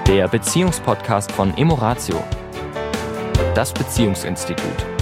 Der Beziehungspodcast von Emoratio, das Beziehungsinstitut.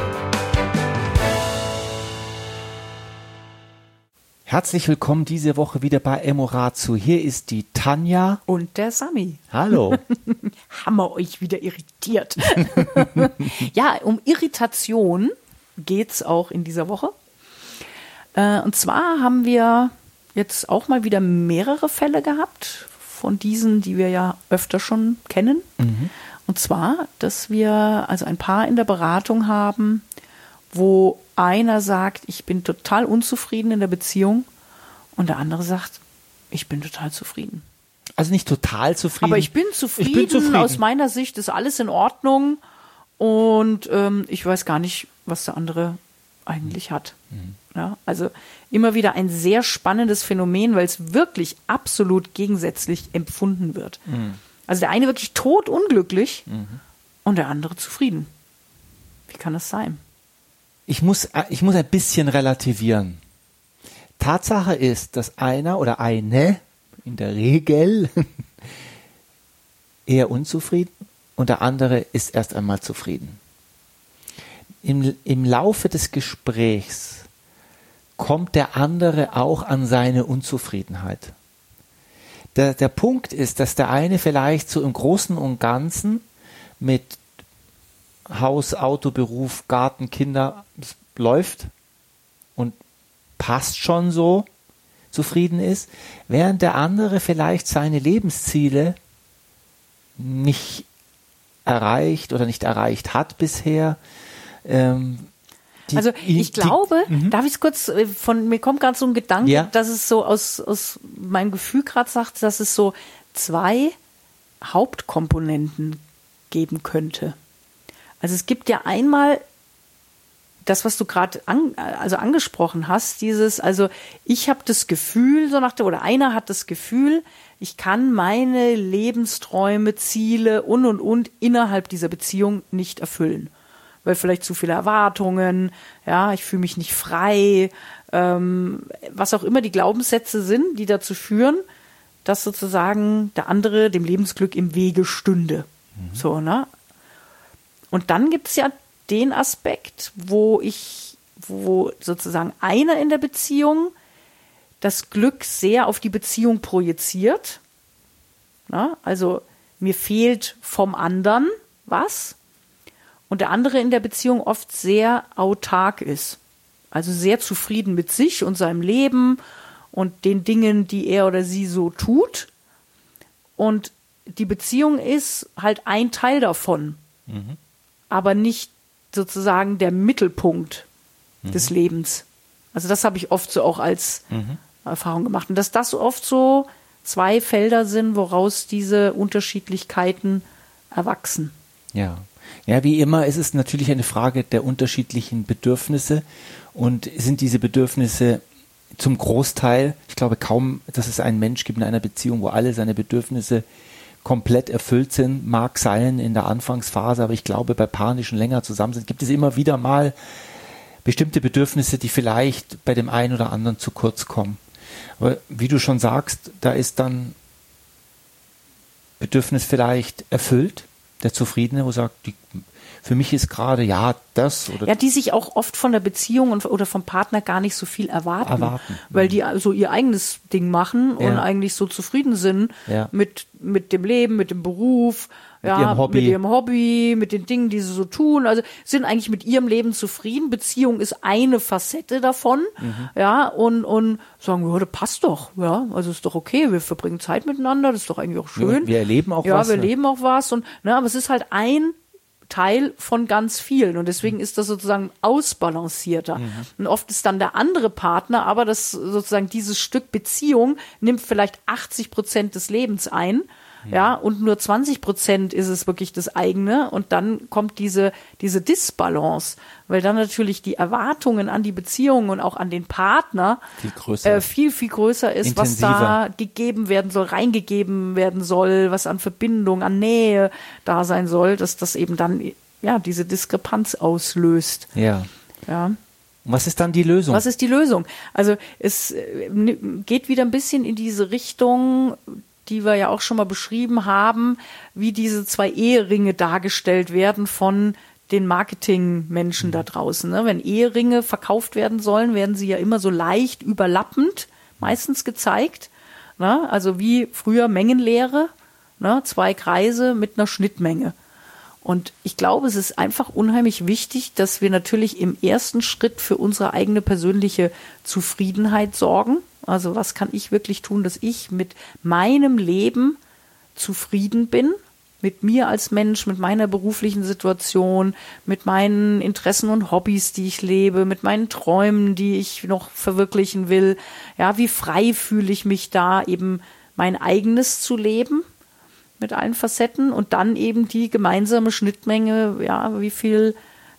Herzlich willkommen diese Woche wieder bei Emoratio. Hier ist die Tanja und der Sami. Hallo. Haben wir euch wieder irritiert. Ja, um Irritation geht's auch in dieser Woche. Und zwar haben wir jetzt auch mal wieder mehrere Fälle gehabt, von diesen, die wir ja öfter schon kennen. Und zwar, dass wir also ein Paar in der Beratung haben, wo einer sagt, ich bin total unzufrieden in der Beziehung und der andere sagt, ich bin total zufrieden. Also nicht total zufrieden. Aber ich bin zufrieden. Aus meiner Sicht ist alles in Ordnung und ich weiß gar nicht, was der andere eigentlich hat. Ja, also immer wieder ein sehr spannendes Phänomen, weil es wirklich absolut gegensätzlich empfunden wird. Also der eine wirklich todunglücklich und der andere zufrieden. Wie kann das sein? Ich muss ein bisschen relativieren. Tatsache ist, dass einer oder eine in der Regel eher unzufrieden und der andere ist erst einmal zufrieden. Im Laufe des Gesprächs kommt der andere auch an seine Unzufriedenheit. Der Punkt ist, dass der eine vielleicht so im Großen und Ganzen mit Haus, Auto, Beruf, Garten, Kinder läuft und passt schon so, zufrieden ist, während der andere vielleicht seine Lebensziele nicht erreicht oder nicht erreicht hat bisher. Ich glaube, darf ich es kurz, mir kommt gerade so ein Gedanke, ja, dass es so aus meinem Gefühl gerade sagt, dass es so zwei Hauptkomponenten geben könnte. Also es gibt ja einmal das, was du gerade angesprochen hast, ich habe das Gefühl, oder einer hat das Gefühl, ich kann meine Lebensträume, Ziele und innerhalb dieser Beziehung nicht erfüllen. Weil vielleicht zu viele Erwartungen, ja, ich fühle mich nicht frei, was auch immer die Glaubenssätze sind, die dazu führen, dass sozusagen der andere dem Lebensglück im Wege stünde. So, ne? Und dann gibt es ja den Aspekt, wo sozusagen einer in der Beziehung das Glück sehr auf die Beziehung projiziert. Na? Also mir fehlt vom anderen was. Und der andere in der Beziehung oft sehr autark ist. Also sehr zufrieden mit sich und seinem Leben und den Dingen, die er oder sie so tut. Und die Beziehung ist halt ein Teil davon. Aber nicht sozusagen der Mittelpunkt des Lebens. Also das habe ich oft so auch als Erfahrung gemacht. Und dass das oft so zwei Felder sind, woraus diese Unterschiedlichkeiten erwachsen. Ja. Ja, wie immer ist es natürlich eine Frage der unterschiedlichen Bedürfnisse und sind diese Bedürfnisse zum Großteil, ich glaube kaum, dass es einen Mensch gibt in einer Beziehung, wo alle seine Bedürfnisse komplett erfüllt sind, mag sein in der Anfangsphase, aber ich glaube, bei Paaren, die schon länger zusammen sind, gibt es immer wieder mal bestimmte Bedürfnisse, die vielleicht bei dem einen oder anderen zu kurz kommen. Aber wie du schon sagst, da ist dann Bedürfnis vielleicht erfüllt, der Zufriedene, wo sagt, für mich ist gerade, das oder... Ja, die sich auch oft von der Beziehung oder vom Partner gar nicht so viel erwarten. Weil die so ihr eigenes Ding machen und eigentlich so zufrieden sind mit dem Leben, mit dem Beruf, mit ihrem Hobby, mit den Dingen, die sie so tun. Also sind eigentlich mit ihrem Leben zufrieden. Beziehung ist eine Facette davon. Und sagen, das passt doch. Ja, also ist doch okay, wir verbringen Zeit miteinander, das ist doch eigentlich auch schön. Ja, wir erleben auch was. Ja, wir erleben auch was. Aber es ist halt ein Teil von ganz vielen und deswegen ist das sozusagen ausbalancierter. Und oft ist dann der andere Partner, aber das sozusagen dieses Stück Beziehung nimmt vielleicht 80% des Lebens ein, und nur 20% ist es wirklich das eigene und dann kommt diese Disbalance, weil dann natürlich die Erwartungen an die Beziehung und auch an den Partner viel, viel größer ist, intensiver. Was da gegeben werden soll, reingegeben werden soll, was an Verbindung, an Nähe da sein soll, dass das eben dann diese Diskrepanz auslöst. Ja. Ja. Was ist dann die Lösung? Was ist die Lösung? Also es geht wieder ein bisschen in diese Richtung, die wir ja auch schon mal beschrieben haben, wie diese 2 Eheringe dargestellt werden von den Marketingmenschen da draußen. Ne? Wenn Eheringe verkauft werden sollen, werden sie ja immer so leicht überlappend meistens gezeigt. Ne? Also wie früher Mengenlehre, ne? 2 Kreise mit einer Schnittmenge. Und ich glaube, es ist einfach unheimlich wichtig, dass wir natürlich im ersten Schritt für unsere eigene persönliche Zufriedenheit sorgen. Also was kann ich wirklich tun, dass ich mit meinem Leben zufrieden bin? Mit mir als Mensch, mit meiner beruflichen Situation, mit meinen Interessen und Hobbys, die ich lebe, mit meinen Träumen, die ich noch verwirklichen will. Ja, wie frei fühle ich mich da, eben mein eigenes zu leben mit allen Facetten und dann eben die gemeinsame Schnittmenge, ja, wie viel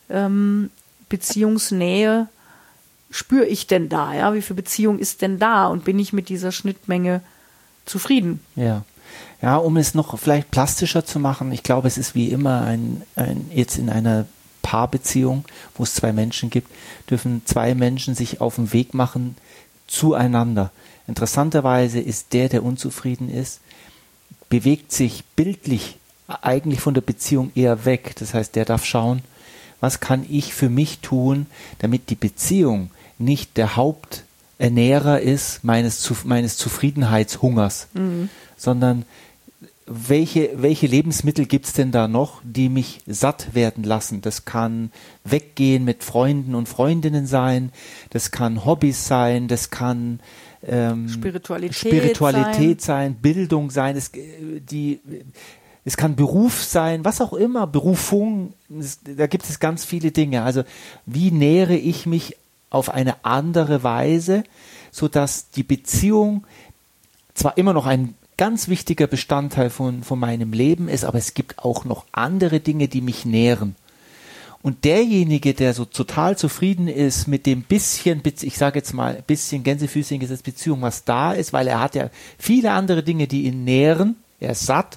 Beziehungsnähe spüre ich denn da, ja, wie viel Beziehung ist denn da und bin ich mit dieser Schnittmenge zufrieden? Ja. Ja, um es noch vielleicht plastischer zu machen, ich glaube, es ist wie immer jetzt in einer Paarbeziehung, wo es 2 Menschen gibt, dürfen 2 Menschen sich auf den Weg machen zueinander. Interessanterweise ist der unzufrieden ist, bewegt sich bildlich eigentlich von der Beziehung eher weg. Das heißt, der darf schauen, was kann ich für mich tun, damit die Beziehung nicht der Haupternährer ist meines Zufriedenheitshungers, sondern welche Lebensmittel gibt es denn da noch, die mich satt werden lassen? Das kann Weggehen mit Freunden und Freundinnen sein, das kann Hobbys sein, das kann Spiritualität sein, Bildung sein, es kann Beruf sein, was auch immer, Berufung, da gibt es ganz viele Dinge. Also wie nähere ich mich auf eine andere Weise, sodass die Beziehung zwar immer noch ein ganz wichtiger Bestandteil von meinem Leben ist, aber es gibt auch noch andere Dinge, die mich nähren. Und derjenige, der so total zufrieden ist mit dem bisschen, ich sage jetzt mal, ein bisschen Gänsefüßchen gesetzt Beziehung, was da ist, weil er hat ja viele andere Dinge, die ihn nähren, er ist satt,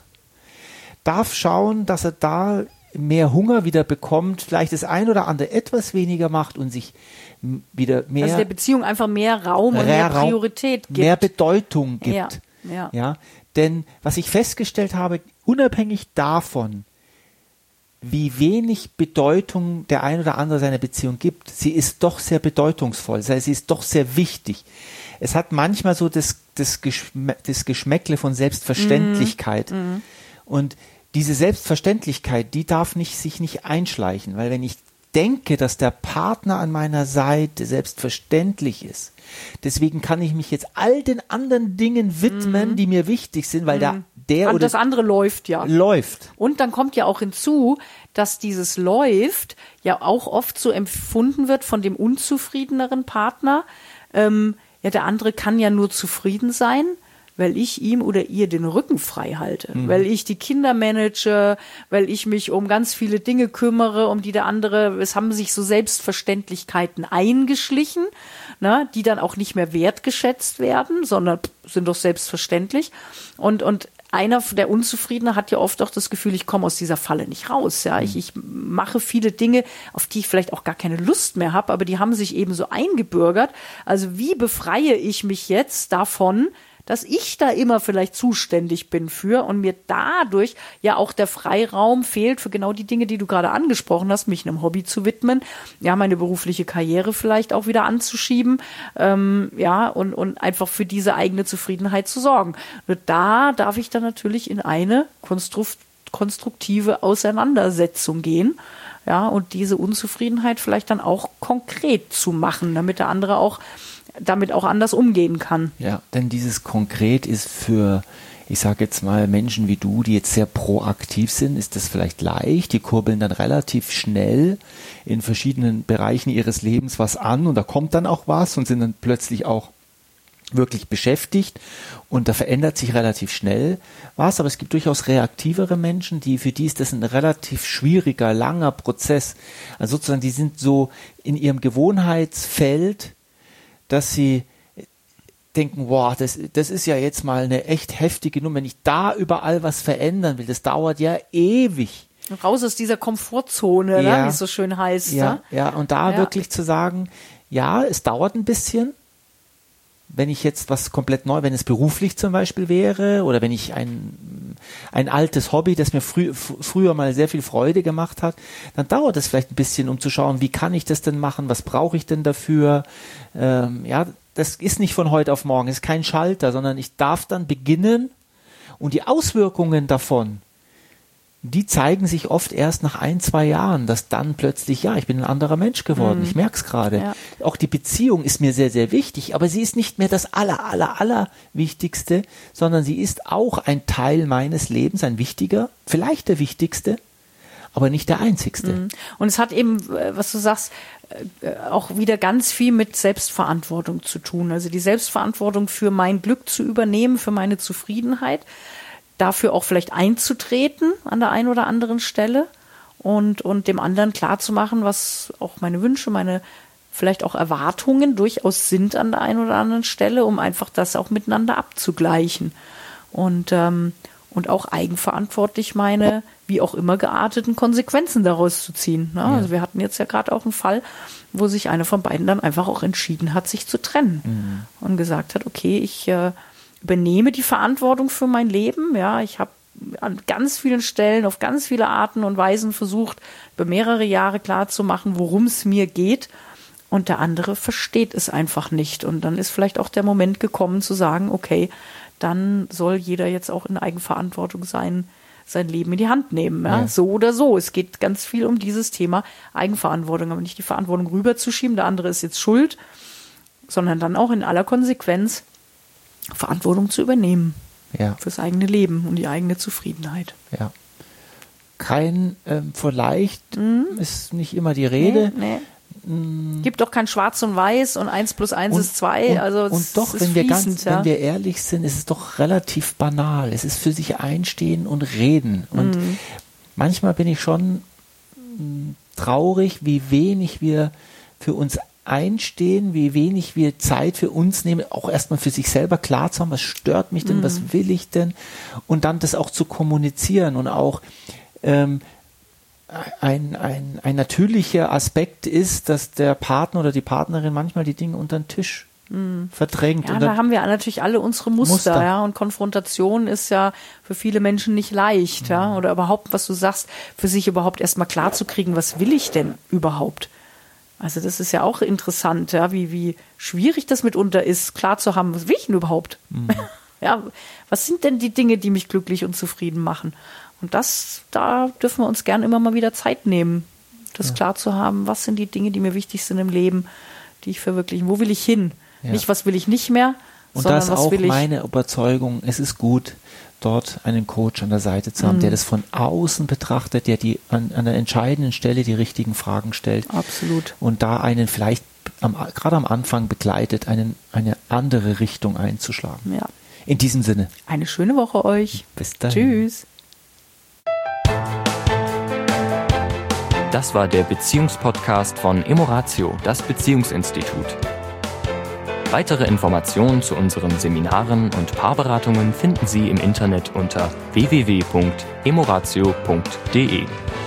darf schauen, dass er da mehr Hunger wieder bekommt, vielleicht das ein oder andere etwas weniger macht und sich wieder mehr... Also der Beziehung einfach mehr Raum und mehr Priorität gibt. Mehr Bedeutung gibt. Ja. Ja, denn was ich festgestellt habe, unabhängig davon, wie wenig Bedeutung der ein oder andere seiner Beziehung gibt, sie ist doch sehr bedeutungsvoll, das heißt, sie ist doch sehr wichtig. Es hat manchmal so das Geschmäckle von Selbstverständlichkeit. Und diese Selbstverständlichkeit, die darf sich nicht einschleichen, weil wenn ich denke, dass der Partner an meiner Seite selbstverständlich ist, deswegen kann ich mich jetzt all den anderen Dingen widmen, die mir wichtig sind, weil der oder das andere läuft ja. Läuft. Und dann kommt ja auch hinzu, dass dieses läuft ja auch oft so empfunden wird von dem unzufriedeneren Partner. Ja, der andere kann ja nur zufrieden sein, weil ich ihm oder ihr den Rücken frei halte, weil ich die Kinder manage, weil ich mich um ganz viele Dinge kümmere, um die der andere, es haben sich so Selbstverständlichkeiten eingeschlichen, ne, die dann auch nicht mehr wertgeschätzt werden, sondern sind doch selbstverständlich. Und einer der Unzufriedene hat ja oft auch das Gefühl, ich komme aus dieser Falle nicht raus. Ja, ich mache viele Dinge, auf die ich vielleicht auch gar keine Lust mehr habe, aber die haben sich eben so eingebürgert. Also wie befreie ich mich jetzt davon, dass ich da immer vielleicht zuständig bin für und mir dadurch ja auch der Freiraum fehlt für genau die Dinge, die du gerade angesprochen hast, mich einem Hobby zu widmen, ja, meine berufliche Karriere vielleicht auch wieder anzuschieben, ja, und einfach für diese eigene Zufriedenheit zu sorgen. Nur da darf ich dann natürlich in eine konstruktive Auseinandersetzung gehen, ja, und diese Unzufriedenheit vielleicht dann auch konkret zu machen, damit der andere auch damit auch anders umgehen kann. Ja, denn dieses konkret ist für, ich sage jetzt mal, Menschen wie du, die jetzt sehr proaktiv sind, ist das vielleicht leicht. Die kurbeln dann relativ schnell in verschiedenen Bereichen ihres Lebens was an und da kommt dann auch was und sind dann plötzlich auch wirklich beschäftigt und da verändert sich relativ schnell was, aber es gibt durchaus reaktivere Menschen, für die ist das ein relativ schwieriger, langer Prozess. Also sozusagen, die sind so in ihrem Gewohnheitsfeld, dass sie denken, wow, das ist ja jetzt mal eine echt heftige Nummer. Wenn ich da überall was verändern will, das dauert ja ewig. Raus aus dieser Komfortzone, ja, wie es so schön heißt. Ja, ja, und da wirklich zu sagen, ja, es dauert ein bisschen, wenn ich jetzt was komplett neu, wenn es beruflich zum Beispiel wäre oder wenn ich ein altes Hobby, das mir früher mal sehr viel Freude gemacht hat, dann dauert es vielleicht ein bisschen, um zu schauen, wie kann ich das denn machen, was brauche ich denn dafür? Das ist nicht von heute auf morgen, es ist kein Schalter, sondern ich darf dann beginnen und die Auswirkungen davon, die zeigen sich oft erst nach 1-2 Jahren, dass dann plötzlich, ich bin ein anderer Mensch geworden, ich merke es gerade. Ja. Auch die Beziehung ist mir sehr, sehr wichtig, aber sie ist nicht mehr das aller Wichtigste, sondern sie ist auch ein Teil meines Lebens, ein wichtiger, vielleicht der wichtigste, aber nicht der einzigste. Und es hat eben, was du sagst, auch wieder ganz viel mit Selbstverantwortung zu tun. Also die Selbstverantwortung für mein Glück zu übernehmen, für meine Zufriedenheit, dafür auch vielleicht einzutreten an der einen oder anderen Stelle und dem anderen klarzumachen, was auch meine Wünsche, meine vielleicht auch Erwartungen durchaus sind an der einen oder anderen Stelle, um einfach das auch miteinander abzugleichen und auch eigenverantwortlich meine, wie auch immer gearteten Konsequenzen daraus zu ziehen. Ne? Ja. Also wir hatten jetzt ja gerade auch einen Fall, wo sich einer von beiden dann einfach auch entschieden hat, sich zu trennen und gesagt hat, okay, ich übernehme die Verantwortung für mein Leben. Ja, ich habe an ganz vielen Stellen, auf ganz viele Arten und Weisen versucht, über mehrere Jahre klarzumachen, worum es mir geht. Und der andere versteht es einfach nicht. Und dann ist vielleicht auch der Moment gekommen zu sagen, okay, dann soll jeder jetzt auch in Eigenverantwortung sein Leben in die Hand nehmen. Ja? So oder so. Es geht ganz viel um dieses Thema Eigenverantwortung, aber nicht die Verantwortung rüberzuschieben, der andere ist jetzt schuld, sondern dann auch in aller Konsequenz Verantwortung zu übernehmen fürs eigene Leben und die eigene Zufriedenheit. Ja. Kein vielleicht ist nicht immer die Rede. Nee. Gibt doch kein Schwarz und Weiß und 1 + 1 ist 2. Und doch, wenn wir ehrlich sind, ist es doch relativ banal. Es ist für sich einstehen und reden. Und manchmal bin ich schon traurig, wie wenig wir für uns einstehen, wie wenig wir Zeit für uns nehmen, auch erstmal für sich selber klar zu haben, was stört mich denn, was will ich denn, und dann das auch zu kommunizieren und auch ein natürlicher Aspekt ist, dass der Partner oder die Partnerin manchmal die Dinge unter den Tisch verdrängt. Ja, da haben wir natürlich alle unsere Muster. Ja, und Konfrontation ist ja für viele Menschen nicht leicht, ja, oder überhaupt, was du sagst, für sich überhaupt erstmal klar zu kriegen, was will ich denn überhaupt? Also das ist ja auch interessant, ja, wie schwierig das mitunter ist, klar zu haben, was will ich denn überhaupt? Ja, was sind denn die Dinge, die mich glücklich und zufrieden machen? Und da dürfen wir uns gern immer mal wieder Zeit nehmen, das klar zu haben, was sind die Dinge, die mir wichtig sind im Leben, die ich verwirklichen, wo will ich hin? Ja. Nicht, was will ich nicht mehr, sondern was will ich. Und das ist auch meine Überzeugung, es ist gut, dort einen Coach an der Seite zu haben, der das von außen betrachtet, der an der entscheidenden Stelle die richtigen Fragen stellt. Absolut. Und da einen vielleicht gerade am Anfang begleitet, eine andere Richtung einzuschlagen. Ja. In diesem Sinne. Eine schöne Woche euch. Bis dann. Tschüss. Das war der Beziehungspodcast von Emoratio, das Beziehungsinstitut. Weitere Informationen zu unseren Seminaren und Paarberatungen finden Sie im Internet unter www.emoratio.de.